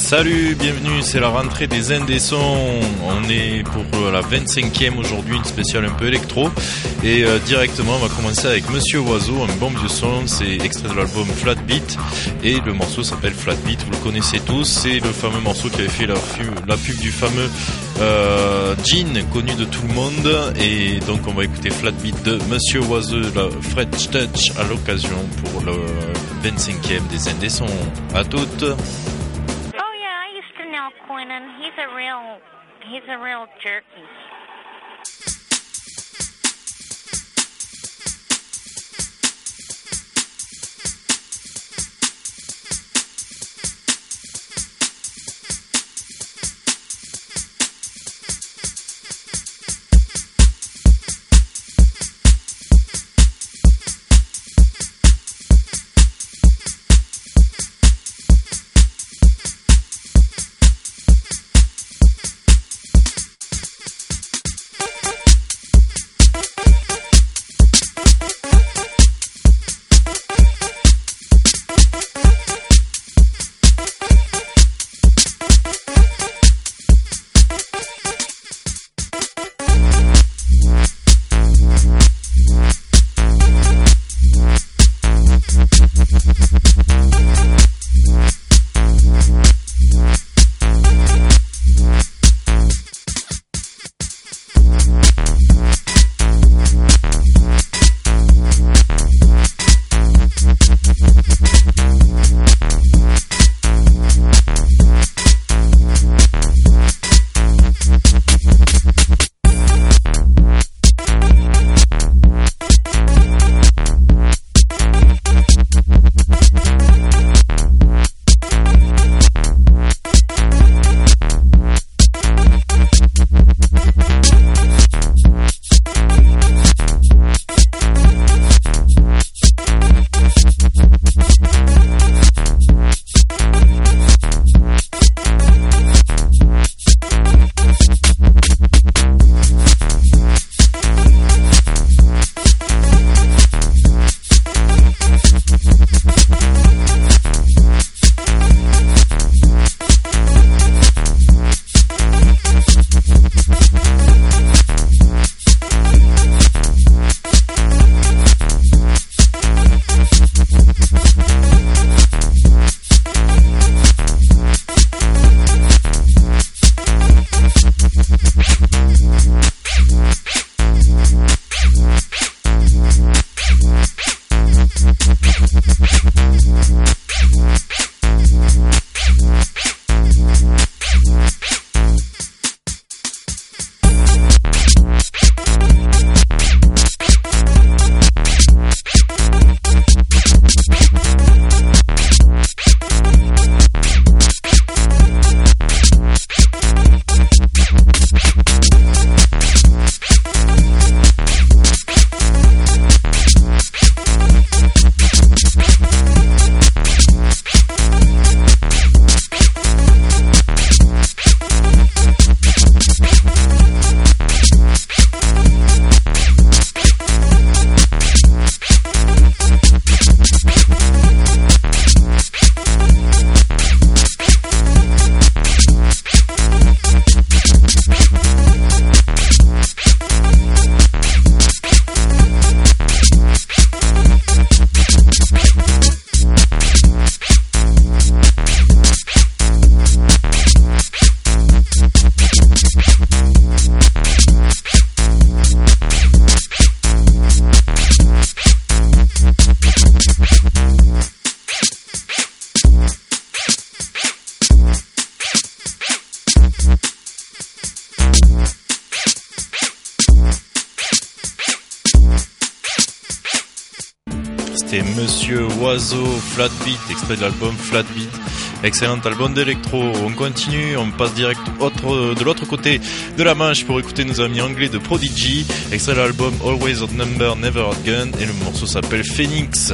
Salut, bienvenue, c'est la rentrée des Indés-Sons. On est pour la 25e aujourd'hui, une spéciale un peu électro. Et directement, on va commencer avec Monsieur Oiseau, un bon vieux son. C'est extrait de l'album Flat Beat. Et le morceau s'appelle Flat Beat, vous le connaissez tous. C'est le fameux morceau qui avait fait la pub du fameux Jean, connu de tout le monde. Et donc on va écouter Flat Beat de Monsieur Oiseau, la French Touch, à l'occasion pour le 25e des Indés-Sons. À toutes. Quentin, he's a real jerky. C'était Monsieur Oiseau, Flat Beat, extrait de l'album Flat Beat. Excellent album d'électro. On continue, on passe direct de l'autre côté de la Manche pour écouter nos amis anglais de Prodigy. Extrait de l'album Always Odd Number, Never Again. Et le morceau s'appelle Phoenix.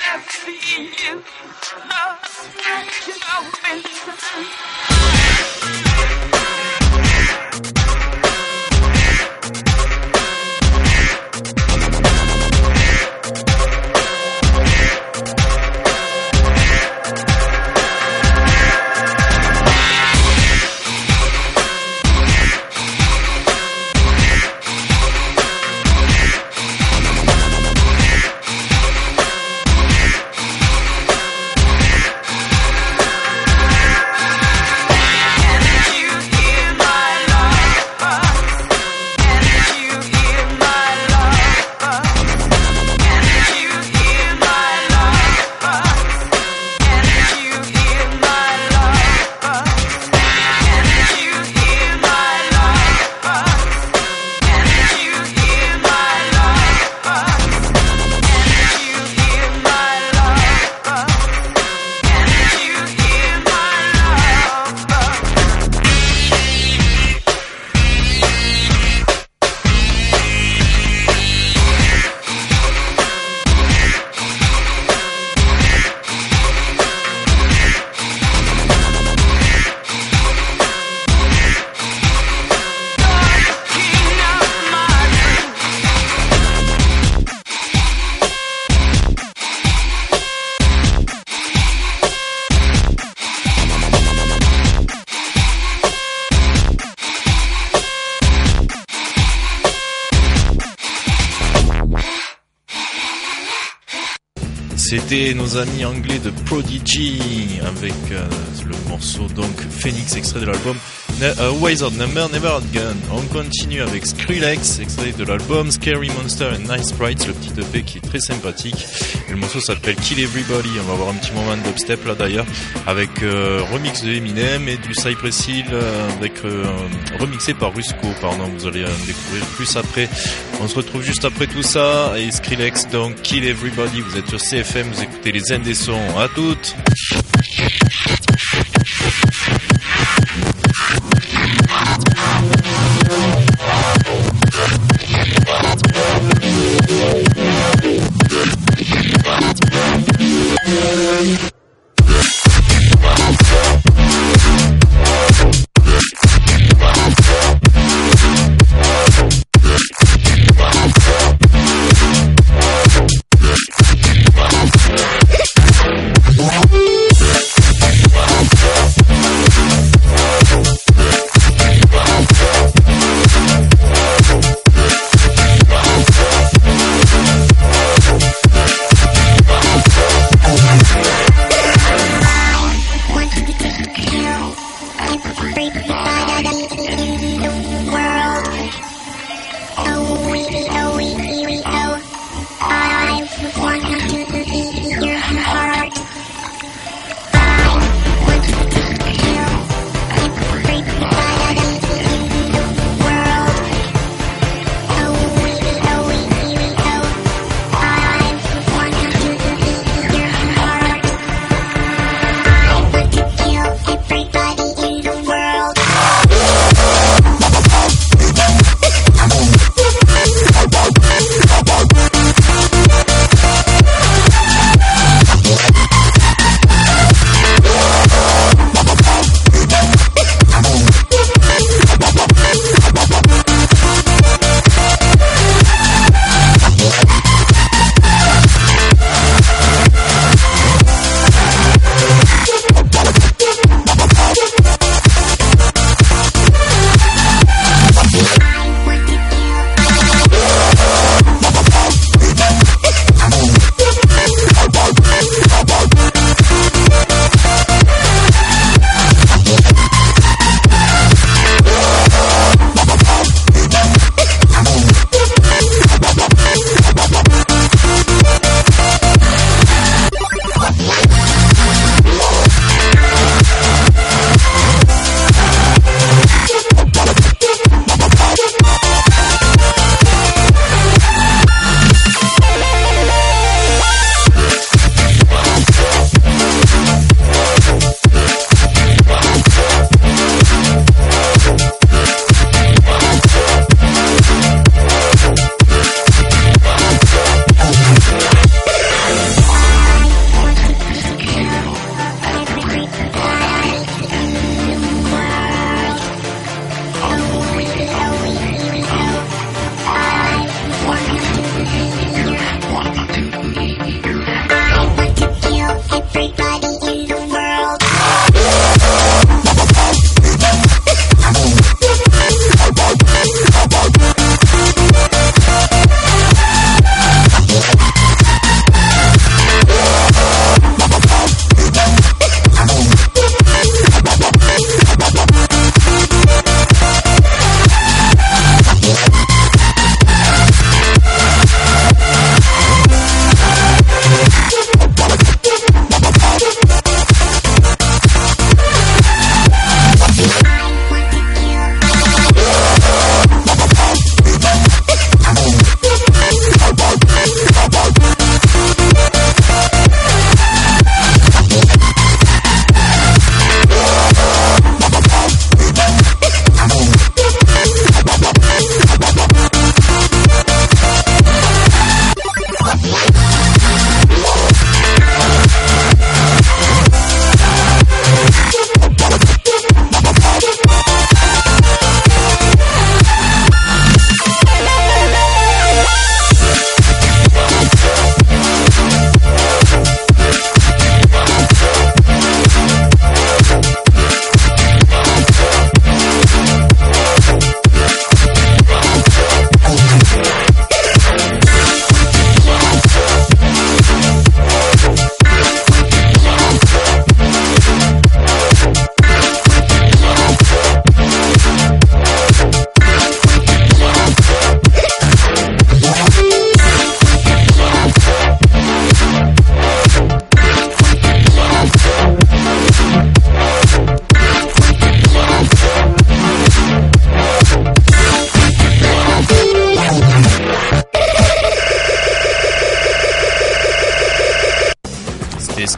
C'était nos amis anglais de Prodigy avec le morceau donc Phoenix, extrait de l'album Wizard Number Never Had Gun. On continue avec Skrillex, extrait de l'album Scary Monster and Nice Sprites, le petit EP qui est très sympathique. Et le morceau s'appelle Kill Everybody. On va avoir un petit moment d'upstep là d'ailleurs, avec remix de Eminem et du Cypress Hill avec remixé par Rusko. Pardon, vous allez découvrir plus après. On se retrouve juste après tout ça et Skrillex donc Kill Everybody. Vous êtes sur CFM, vous écoutez les Zen des sons. À toutes.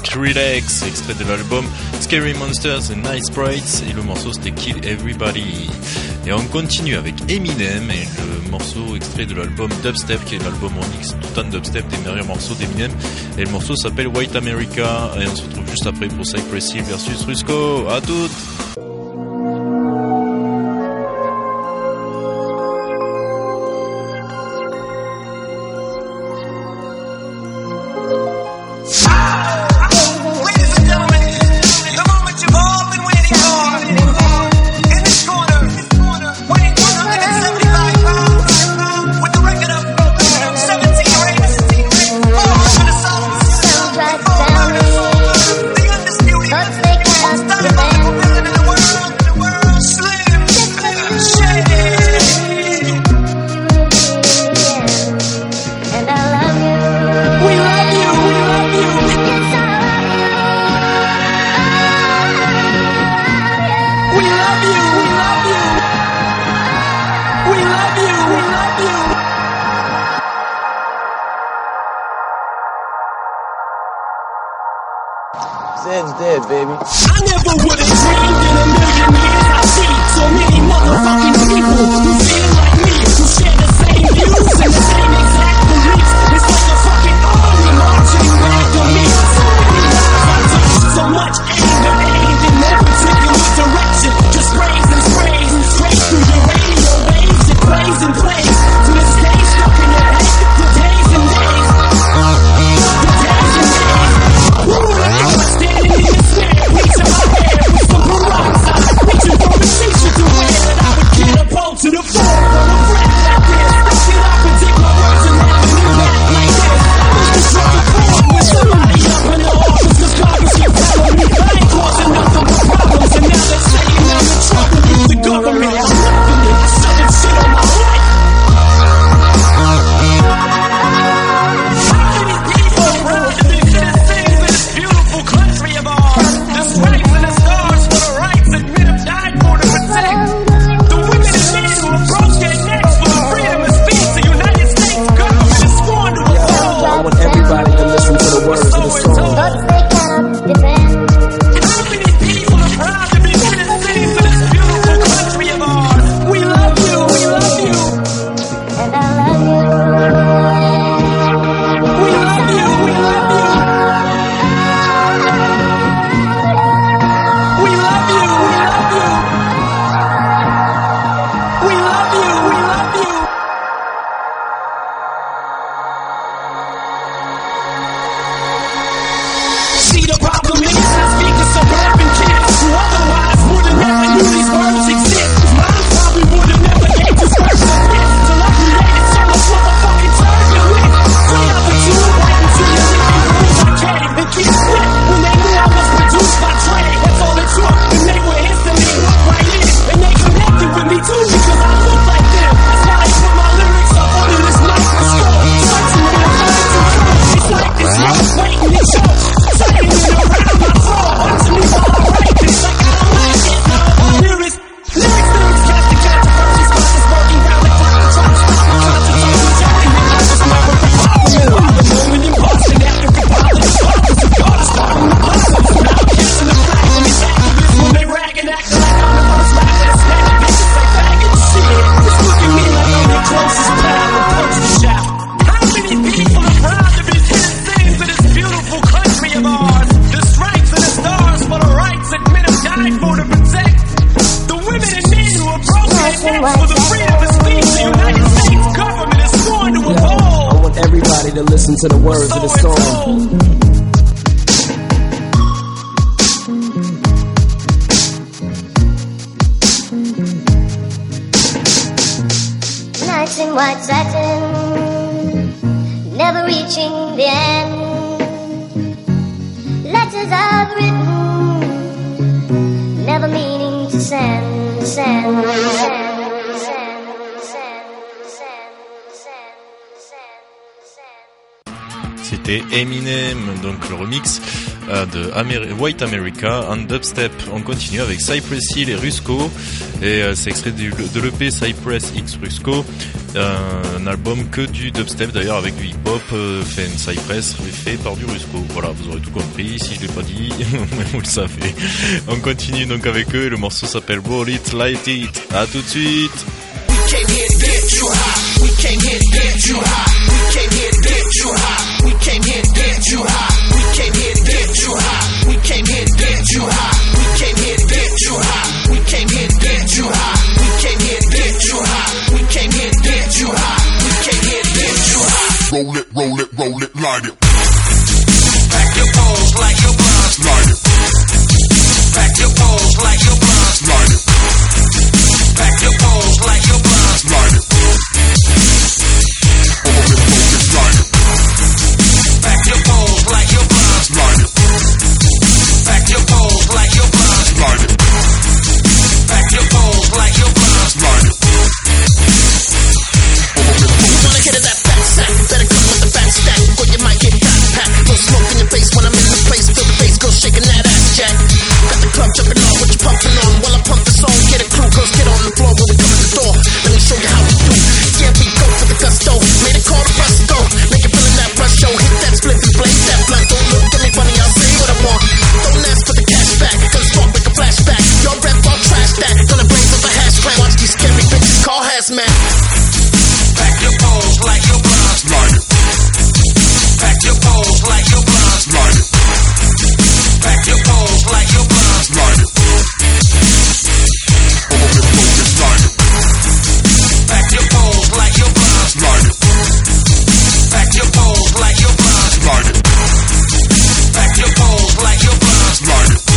Relax, extrait de l'album Scary Monsters and Night Sprites, et le morceau c'était Kill Everybody. Et on continue avec Eminem et le morceau extrait de l'album Dubstep, qui est l'album remix tout en dubstep des meilleurs morceaux d'Eminem, et le morceau s'appelle White America, et on se retrouve juste après pour Cypress Hill versus Rusko. À toutes. Zed's dead, baby. I never would have dreamed in a million years I'd see so many motherfucking people who feel like me, who share the same views and the same exact beliefs. It's like a fucking army marching back to me. So many lives I touched, so much anger aimed in no particular direction. Just sprays and sprays, straight through your radio waves. It plays and plays to this day stuck in your head. The days and days. The days and days. Standing in the square, reaching my hair with some peroxide, reaching for a t-shirt to wear that I would get up on to the floor for a friend like this. Did I predict my words and have a new rap like this? I was just struck a chord with somebody up in the office, cause Congress keep telling me I ain't causing nothing but problems, and now they're saying I'm in trouble with the government. I'm loving it, I'm shoving shit on my life. Country of ours, the stripes and the stars for the rights that men have died for to protect. The women and men who approach their necks for the freedom of speech. The United States government is sworn to uphold. I want everybody to listen to the words of the song. How many people are proud to be citizens of this beautiful country of ours? We love you, we love you. And I love you. We love you, we love you. To listen to the words of the song. Nights in white satin, never reaching the end. Letters I've written, never meaning to send, send, send. C'était Eminem, donc le remix de White America en dubstep. On continue avec Cypress Hill et Rusko, et c'est extrait de l'EP Cypress X Rusko, un album que du dubstep d'ailleurs avec du hip-hop, Cypress fait par du Rusko. Voilà, vous aurez tout compris, si je l'ai pas dit, vous le savez. On continue donc avec eux, et le morceau s'appelle Roll It, Light It. À tout de suite. We came here to get you high. We came here to get you high. We came here to get you high. We came here to get you high. We came here to get you high. We came here to get you high. We came here to get you high. We came here to get you high. We came here to get you high. We came here to get you high. We came here to get you high. Roll it, roll it, roll it, light it. Back your poles like your blunt. Light it. Back your poles like your blunt. Light it. Back your poles like your blunt. Light it. Roll it, light it. Back your poles like your blunt. Light it. Back your poles like your blunt. Light it. Back your poles like your blunt. Light it. Wanna get in that fat sack? Better come with the fat stack, or you might get got packed. No smoke in your face when I'm in the place. Feel the bass, girl shaking that ass, Jack. Got the club jumping on, what you pumping on? While I pump the song, get a crew, girls get on the floor when we come in the door. Let me show you how we do. Yeah, we go for the gusto. Made it call the bus go. Make it feeling that rush show. Hit that split and blaze that blunt. Don't look at me funny, I'll say what I want. Don't ask for the cash back, cause spark like a flashback. Your rap, I'll trash that. Gonna blaze up a hash clown. Watch these scary bitches call hazmat. Back your poles like your blunt. Light it. Back your poles like your blunt. Light it. Back your poles like your blunt. Light it. Roll it, light it. Back your poles like your blunt. Light it. Back your poles like your blunt. Light it. Back your poles like your blunt. Light it.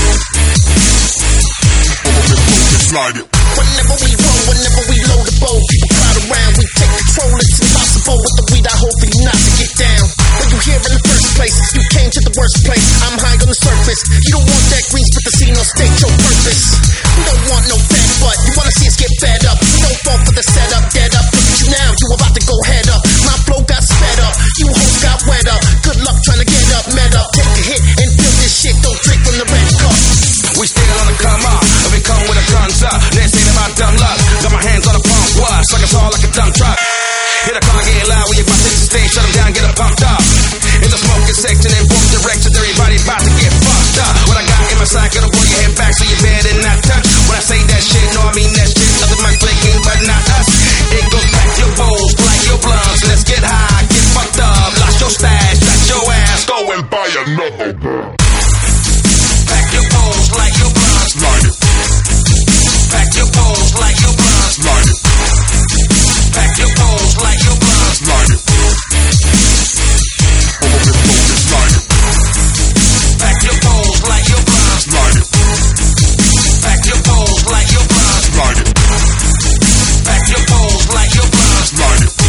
Roll it, light it. Whenever we roll, whenever we load the bowl, people crowd around, we take control, it's impossible with the weed, I hope for you not to get down. When you here in the first place, you came to the worst place, I'm high on the surface, you don't want that greens, but the scene don't state your purpose. We don't want no fat butt, you wanna see us get fed up, we don't fall for the setup, dead up, look at you now, you about to go head up, my flow got sped up, you hoes got wet up, good luck trying to get up, met up, take a hit and feel this shit, don't drink from the red cup. We still on the come up, and we come with a guns up. This ain't about dumb luck. Got my hands on the pump, watch like it's all like a dump truck. Hit a car, get loud when you bust into the stage, shut them down, get them pumped up. In the smoking section, in both directions, everybody about to get fucked up. What I got in my sack, gonna pull your head back so you better not touch. When I say that shit, no, I mean that shit. Other might flicking, but not us. It goes back your bowls, like your blunts. Let's get high, get fucked up. Lost your stash, got your ass, go and buy another one. Back your poles like your blunts. Light it. Back your poles like your blunts. Light it. Back your poles like your blunts. Light it. Roll it, light it. Back your poles like your blunts. Light it. Back your poles like your blunts. Light it. Back your poles like your blunts. Light it.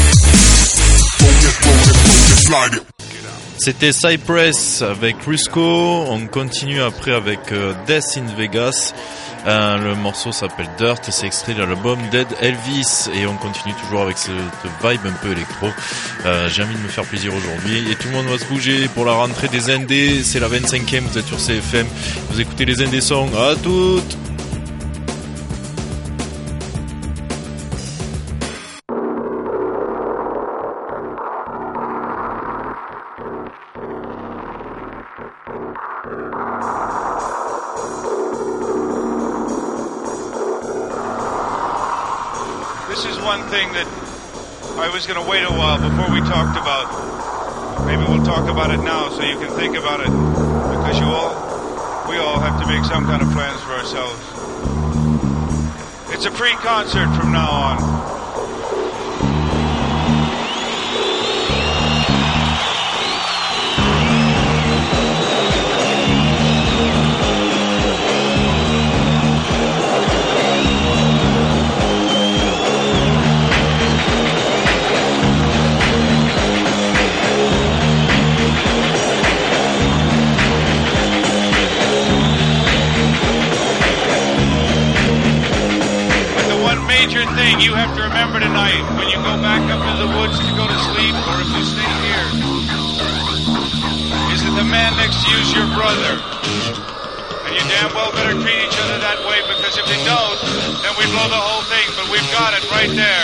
Roll it, light it. C'était Cypress avec Rusko. On continue après avec Death in Vegas. Le morceau s'appelle Dirt et c'est extrait de l'album Dead Elvis. Et on continue toujours avec cette vibe un peu électro. J'ai envie de me faire plaisir aujourd'hui et tout le monde va se bouger pour la rentrée des Indés. C'est la 25e, vous êtes sur CFM, vous écoutez les Indés Songs. À toutes. This is one thing that I was going to wait a while before we talked about. Maybe we'll talk about it now so you can think about it. Because we all have to make some kind of plans for ourselves. It's a free concert from now on. Major thing you have to remember tonight when you go back up into the woods to go to sleep, or if you stay here, that the man next to you is your brother. And you damn well better treat each other that way, because if they don't, then we blow the whole thing. But we've got it right there.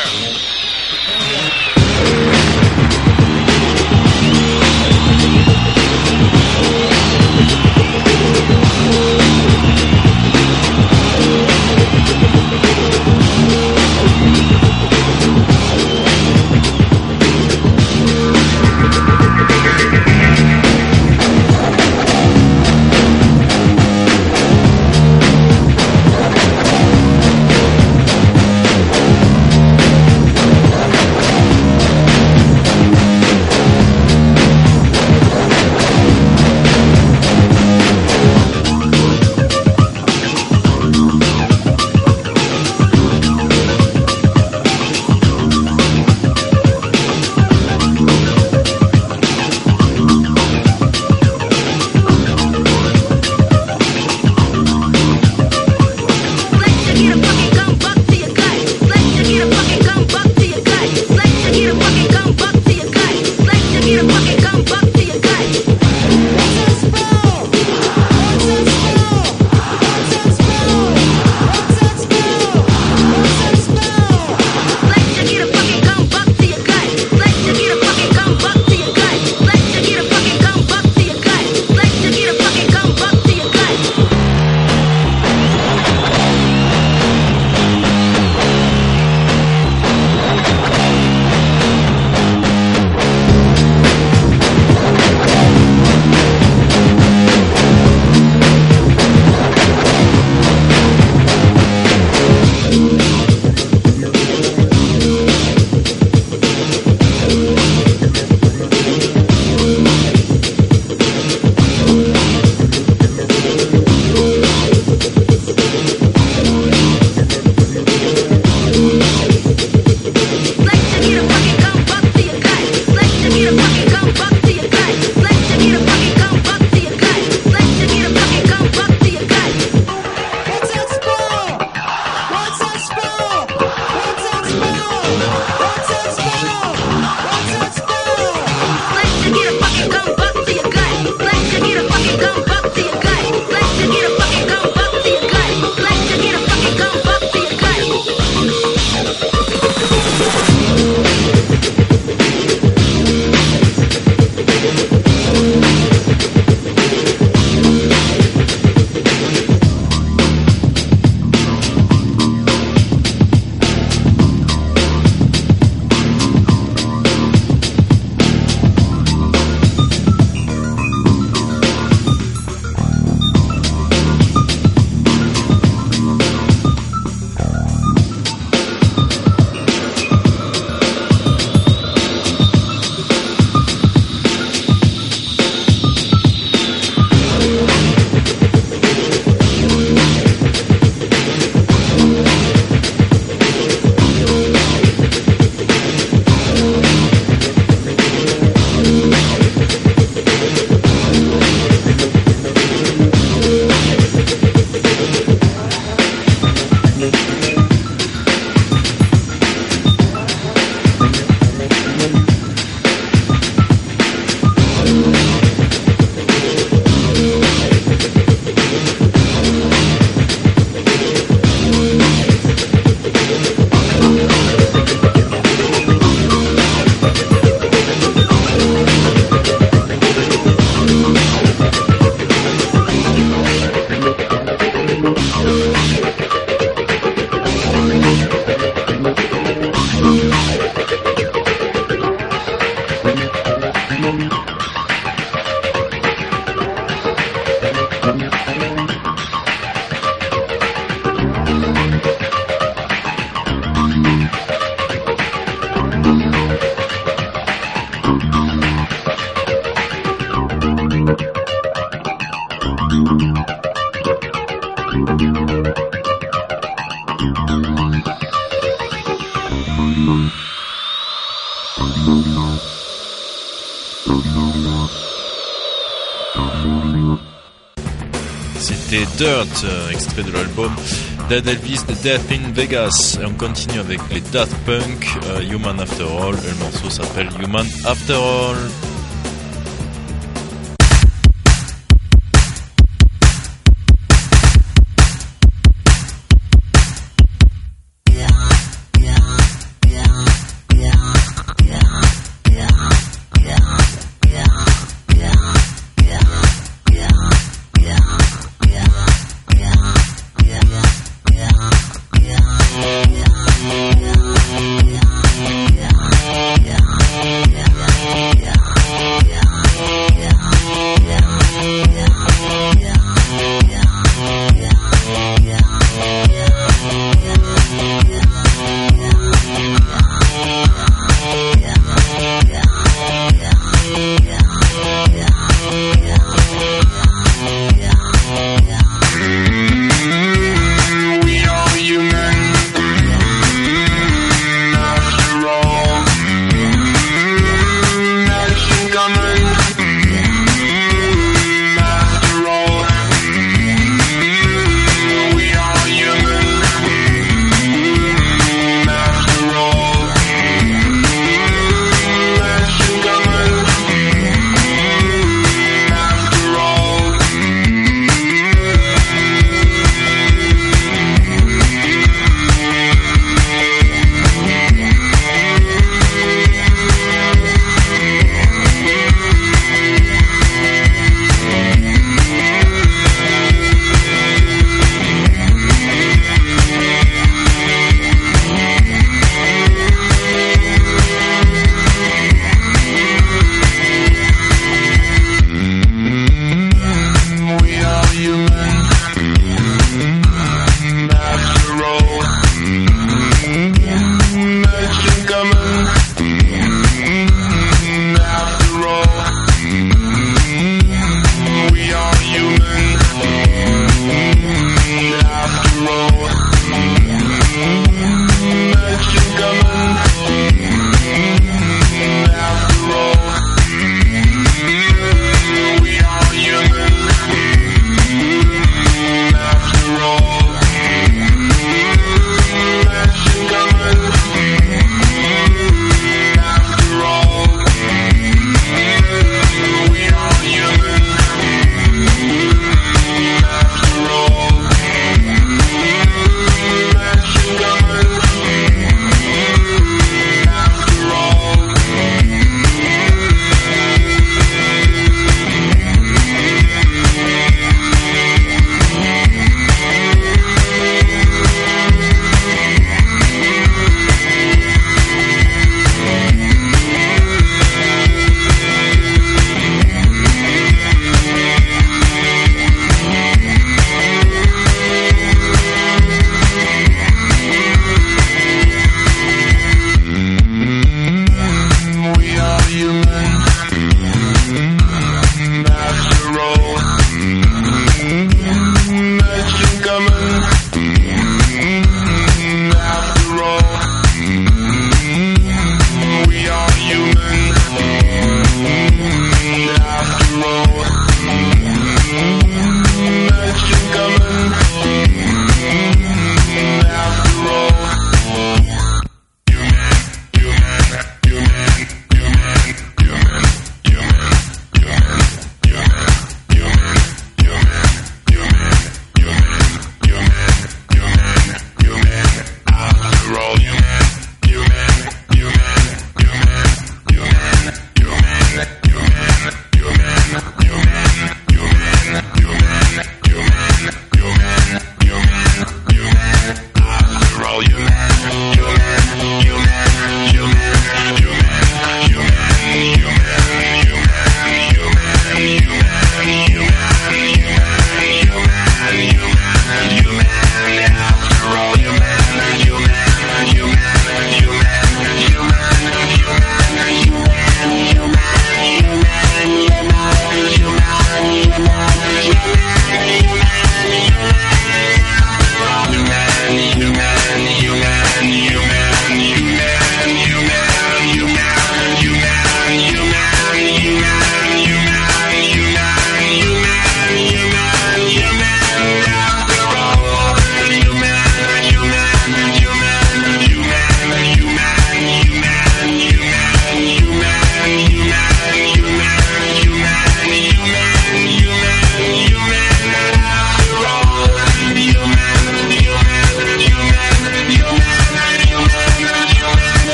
C'était Dirt, extrait de l'album Dead Elvis, The Death in Vegas. Et on continue avec les Daft Punk, Human After All. Et le morceau s'appelle Human After All.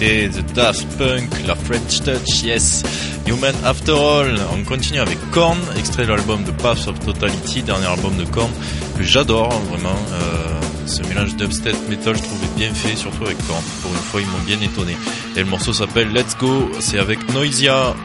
C'était The Daft Punk, la French Touch, yes. Human After All. On continue avec Korn, extrait de l'album The Path of Totality, dernier album de Korn que j'adore vraiment. Ce mélange dubstep metal, je trouvais bien fait, surtout avec Korn. Pour une fois, ils m'ont bien étonné. Et le morceau s'appelle Let's Go. C'est avec Noisia.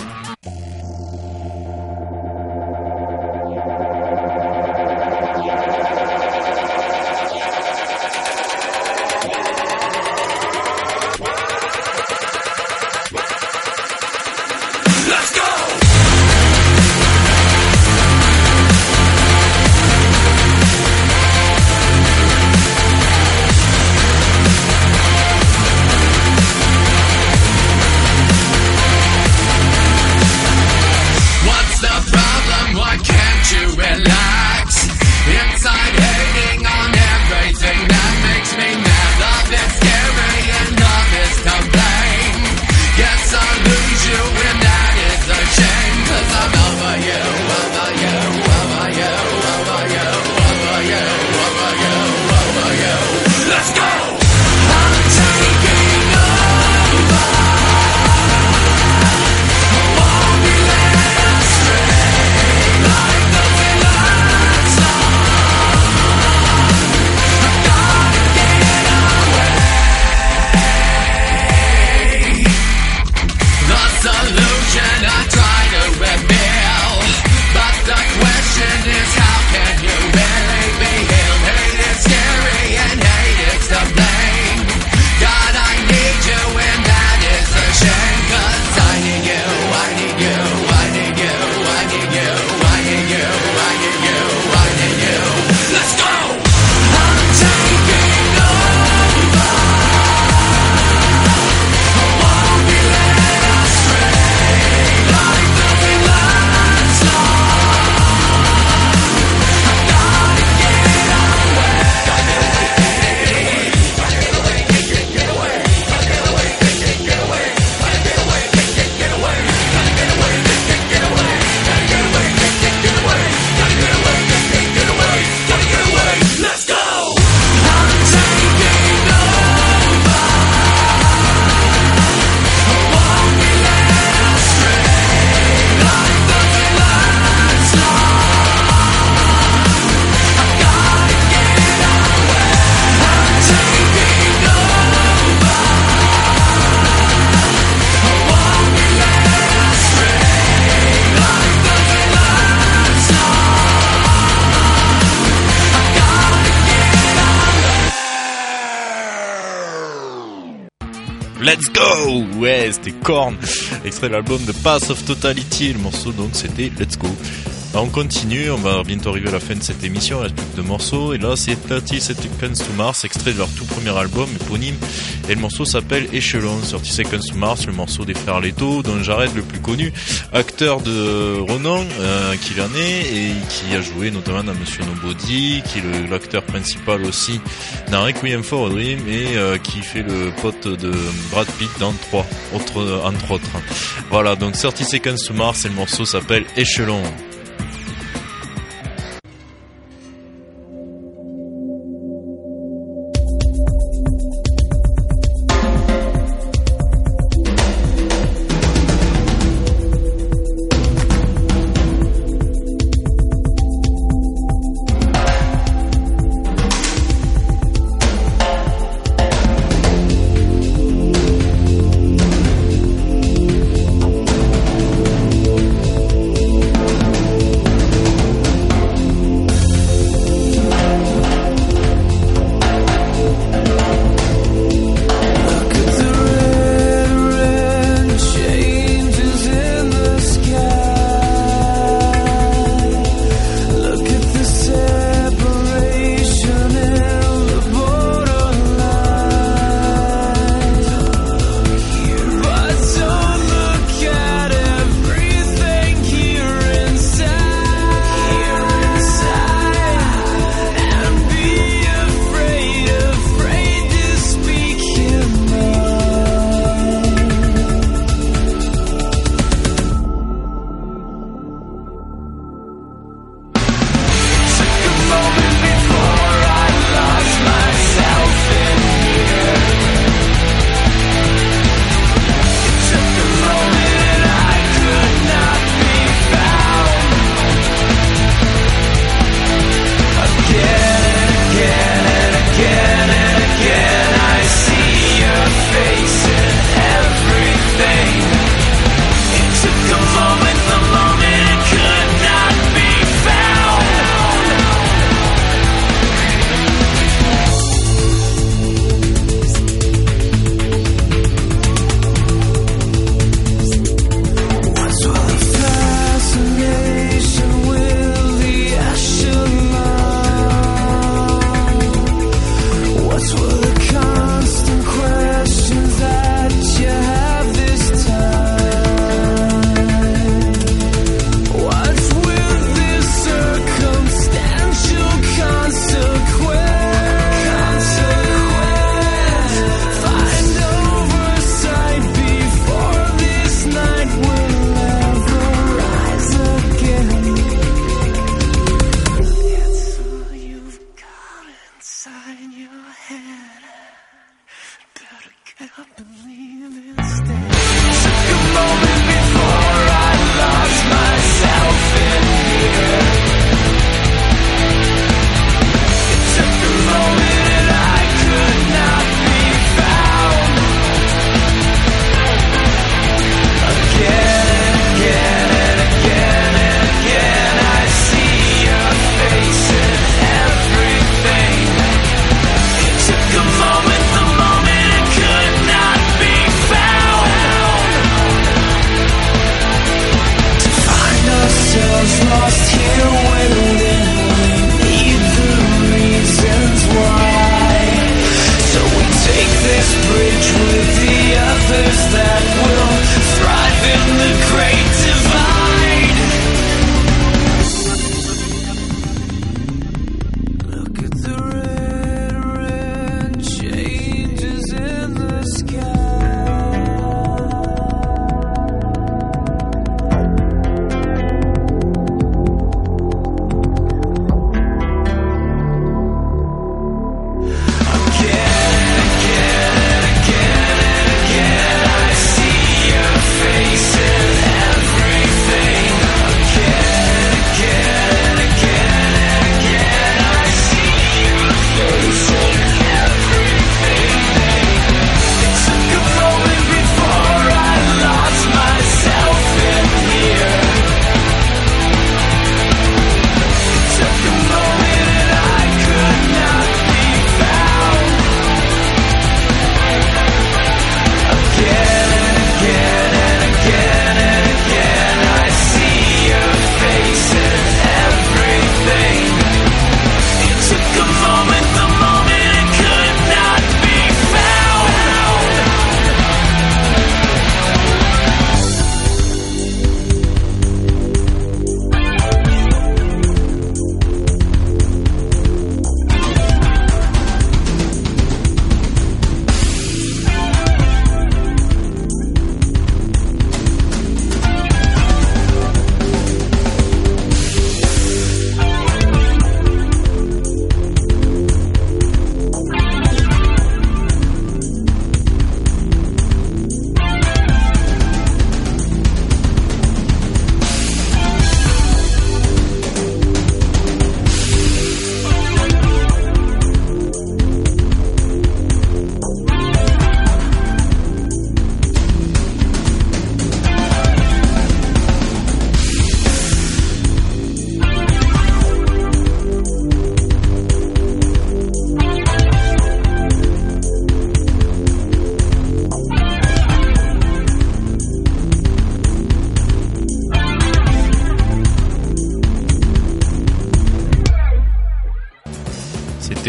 Let's go! Ouais, c'était Korn, extrait de l'album de Path of Totality. Le morceau donc c'était Let's Go. Alors, on continue, on va bientôt arriver à la fin de cette émission, il reste plus que 2 morceaux. Et là c'est 30 Seconds to Mars, extrait de leur tout premier album éponyme. Et le morceau s'appelle Echelon. 30 Seconds to Mars, le morceau des frères Leto, dont Jared le plus connu, acteur de renom qu'il en est, et qui a joué notamment dans Monsieur Nobody, qui est l'acteur principal aussi dans Requiem for a Dream, et qui fait le pote de Brad Pitt dans entre autres. Voilà, donc 30 Seconds to Mars, et le morceau s'appelle Echelon.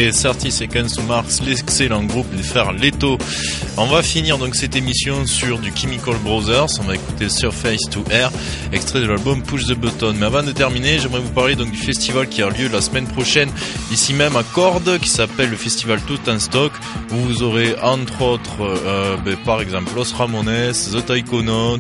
et 30 Seconds to Mars, l'excellent groupe des frères Leto. On va finir donc cette émission sur du Chemical Brothers. On va écouter Surface to Air, extrait de l'album Push the Button. Mais avant de terminer, j'aimerais vous parler donc du festival qui a lieu la semaine prochaine ici même à Cordes, qui s'appelle le festival Tout en Stock, où vous aurez entre autres par exemple Los Ramones, The Tyconauts,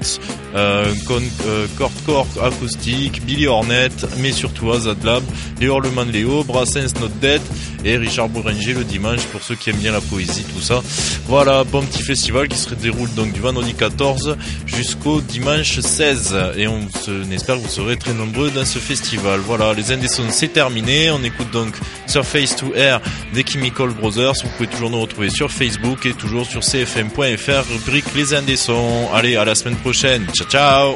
Core Acoustic, Billy Hornet, mais surtout Azadlab, les Hurlements de Léo, Brassens Not Dead et Richard Bouranger le dimanche pour ceux qui aiment bien la poésie, tout ça. Voilà, bon petit festival qui se déroule donc du vendredi 14 jusqu'au dimanche 16 et on espère que vous serez très nombreux dans ce festival. Voilà, les Indésons c'est terminé, on écoute donc Surface to Air des Chemical Brothers. Vous pouvez toujours nous retrouver sur Facebook et toujours sur cfm.fr, rubrique les Indésons. Allez, à la semaine prochaine, ciao ciao.